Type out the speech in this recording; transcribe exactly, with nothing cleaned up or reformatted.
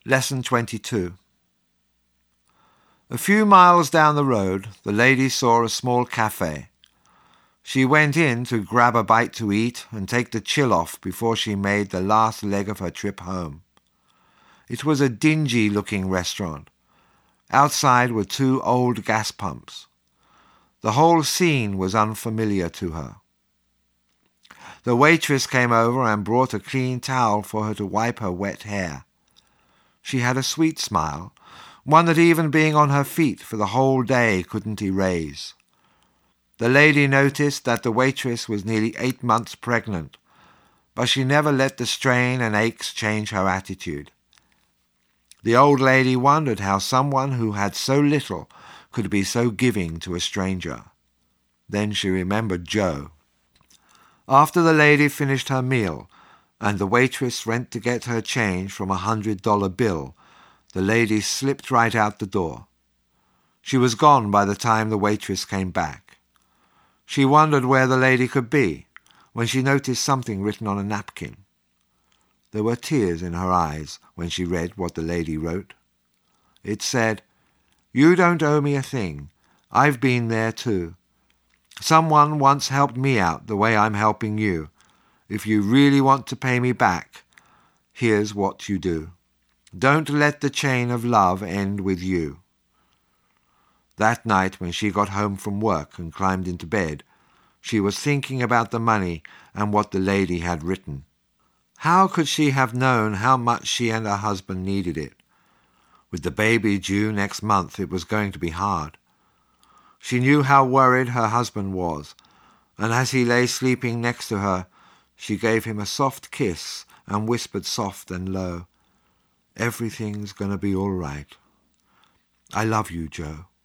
Lesson twenty-two. A few miles down the road, the lady saw a small cafe. She went in to grab a bite to eat and take the chill off before she made the last leg of her trip home. It was a dingy-looking restaurant. Outside were two old gas pumps. The whole scene was unfamiliar to her. The waitress came over and brought a clean towel for her to wipe her wet hair. She had a sweet smile, one that even being on her feet for the whole day couldn't erase. The lady noticed that the waitress was nearly eight months pregnant, but she never let the strain and aches change her attitude. The old lady wondered how someone who had so little could be so giving to a stranger. Then she remembered Joe. After the lady finished her meal, and the waitress went to get her change from a hundred-dollar bill, the lady slipped right out the door. She was gone by the time the waitress came back. She wondered where the lady could be, when she noticed something written on a napkin. There were tears in her eyes when she read what the lady wrote. It said, "You don't owe me a thing. I've been there too. Someone once helped me out the way I'm helping you. If you really want to pay me back, here's what you do. Don't let the chain of love end with you." That night when she got home from work and climbed into bed, she was thinking about the money and what the lady had written. How could she have known how much she and her husband needed it? With the baby due next month, it was going to be hard. She knew how worried her husband was, and as he lay sleeping next to her, she gave him a soft kiss and whispered soft and low, "Everything's going to be all right. I love you, Joe."